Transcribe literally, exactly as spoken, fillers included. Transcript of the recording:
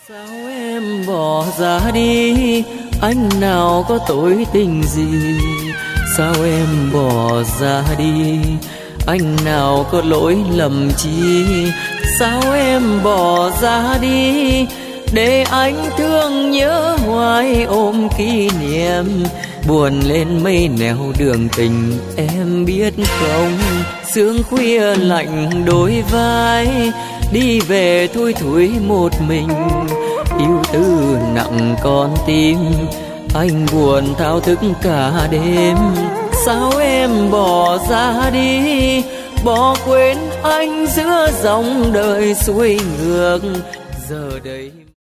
Sao em bỏ ra đi, anh nào có tội tình gì? Sao em bỏ ra đi, anh nào có lỗi lầm chi? Sao em bỏ ra đi, để anh thương nhớ hoài ôm kỷ niệm? Buồn lên mây nẻo đường tình em biết không? Sương khuya lạnh đôi vai, đi về thui thủi một mình. Yêu tư nặng con tim, anh buồn thao thức cả đêm. Sao em bỏ ra đi, bỏ quên anh giữa dòng đời xuôi ngược giờ đây.